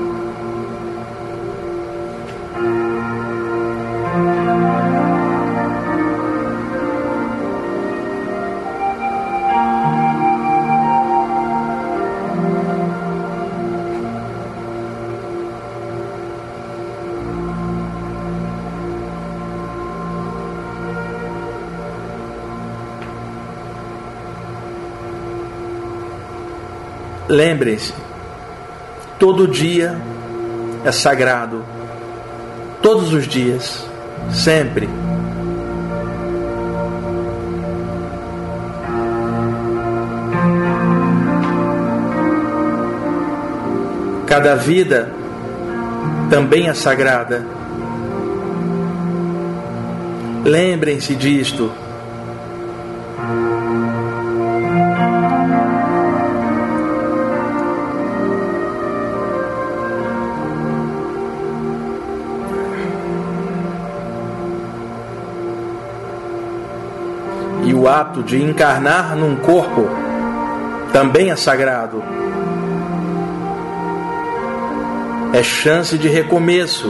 [SPEAKER 1] Lembrem-se, todo dia é sagrado, todos os dias, sempre. Cada vida também é sagrada. Lembrem-se disto. E o ato de encarnar num corpo também é sagrado. É chance de recomeço.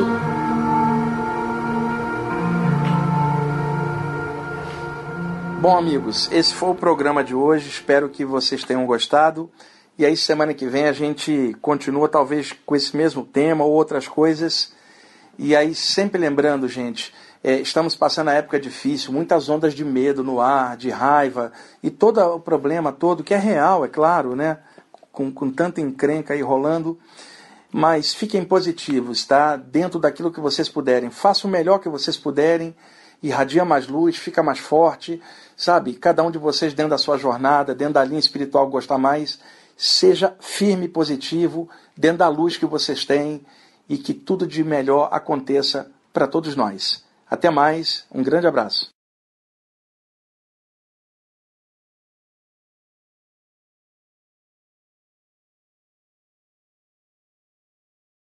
[SPEAKER 1] Bom, amigos, esse foi o programa de hoje. Espero que vocês tenham gostado. E aí, semana que vem, a gente continua talvez com esse mesmo tema ou outras coisas. E aí, sempre lembrando, gente, estamos passando a época difícil, muitas ondas de medo no ar, de raiva, e todo o problema todo, que é real, é claro, né? Com tanta encrenca aí rolando. Mas fiquem positivos, tá? Dentro daquilo que vocês puderem. Façam o melhor que vocês puderem. Irradia mais luz, fica mais forte, sabe? Cada um de vocês dentro da sua jornada, dentro da linha espiritual que gosta mais, seja firme e positivo, dentro da luz que vocês têm, e que tudo de melhor aconteça para todos nós. Até mais, um grande abraço.